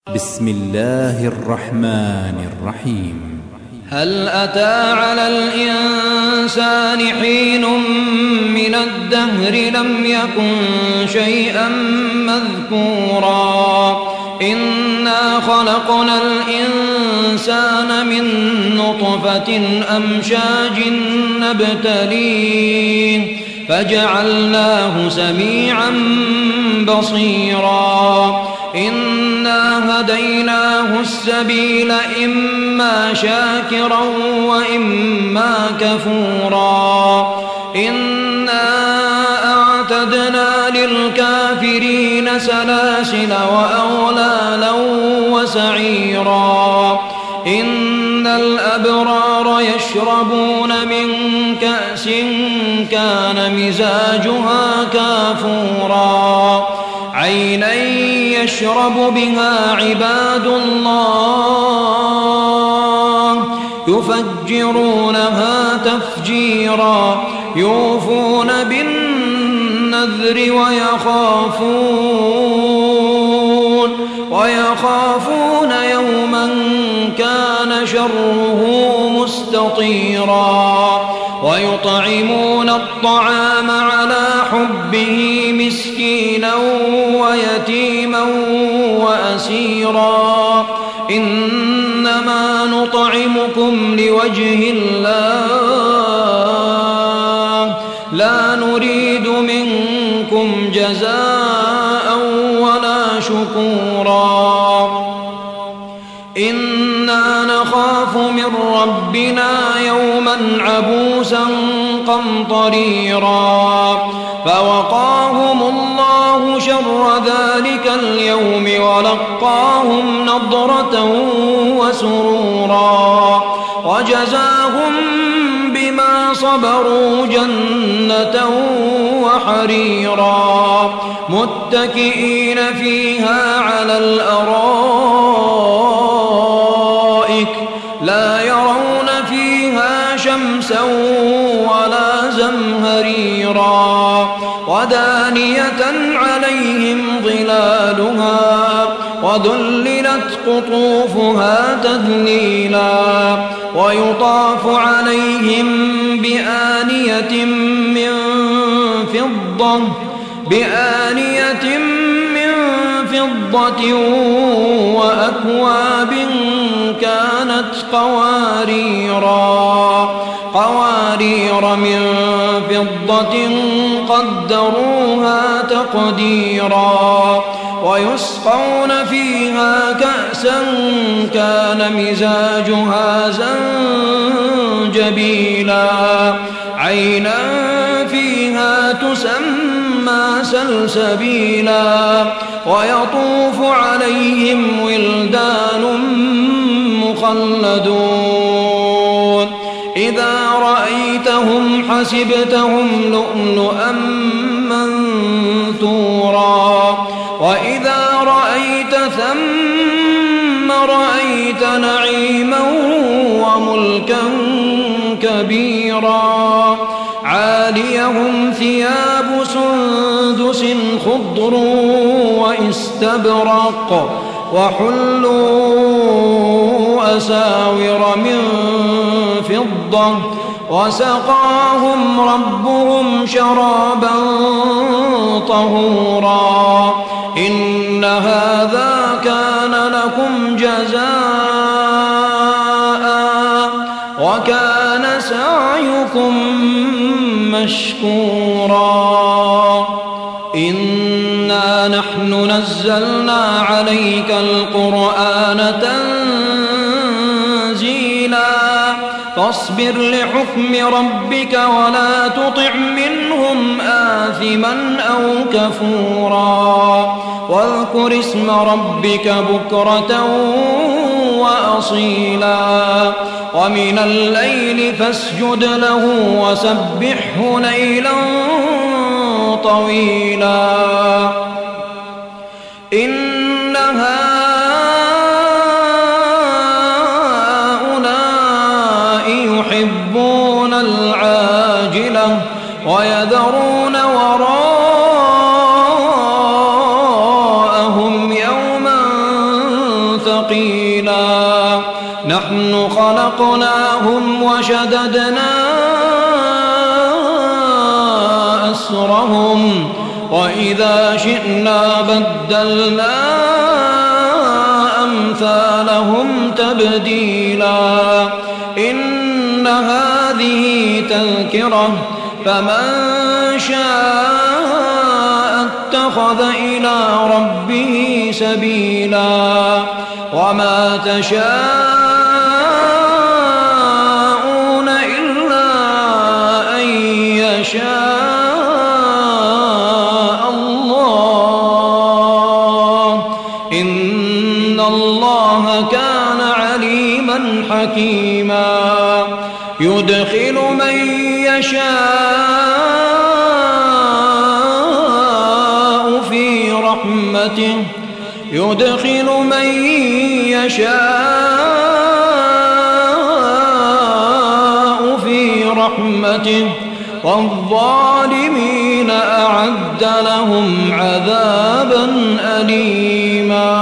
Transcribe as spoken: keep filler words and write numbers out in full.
بسم الله الرحمن الرحيم. هل أتى على الإنسان حين من الدهر لم يكن شيئا مذكورا إنا خلقنا الإنسان من نطفة أمشاج نبتليه فجعلناه سميعا بصيرا إنا هديناه السبيل إما شاكرا وإما كفورا إنا أعتدنا للكافرين سلاسل وأغلالا وسعيرا إن الأبرار يشربون من كأس كان مزاجها كافورا عينا يشرب بها عباد الله يفجرونها تفجيرا يوفون بالنذر ويخافون ويخافون يوما كان شره مستطيرا ويطعمون الطعام على حبه مسكينا ويتيما وأسيرا إنما نطعمكم لوجه الله لا نريد منكم جزاء ولا شكورا إنا نخاف من ربنا يوما عبوسا قمطريرا فوقاهم الله شر ذلك اليوم ولقاهم نضرة وسرورا وجزاهم بما صبروا جنة وحريرا متكئين فيها على الأرائك لا يرون فيها شمسا ولا زمهريرا ودانية عليهم ظلالها وذللت قطوفها تذليلا ويطاف عليهم بآنية من فضة بآنية من فضة وأكواب كانت قواريرا قوارير من فضة قدروها تقديرا ويسقون فيها كأسا كان مزاجها زنجبيلا عينا فيها تسمى سلسبيلا ويطوف عليهم ولدان مخلدون إذا رأيتهم حسبتهم لؤلؤا منثورا وإذا رأيت ثم رأيت نعيما وملكا كبيرا عاليهم ثياب سندس خضر واستبرق وحلوا أساور من فضة وسقاهم ربهم شرابا طهورا إن هذا كان لكم جزاء وكان سعيكم مشكورا إنا نحن نزلنا عليك القرآن تنزيلا فاصبر لحكم ربك ولا تطع منهم آثما أو كفورا واذكر اسم ربك بكرة وأصيلا ومن الليل فاسجد له وسبحه ليلا طويلا إن هؤلاء يحبون العاجلة ويذرون وراءهم يوما ثقيلا نحن خلقناهم وشددنا أسرهم وإذا شئنا بدلنا أمثالهم تبديلا إن هذه تذكرة فمن شاء اتخذ إلى ربه سبيلا وما تشاءون إلا أن يشاء الله إن الله كان عليما حكيما يدخل من يشاء في رحمته يدخل من يشاء في رحمته والظالمين أعد لهم عذابا أليما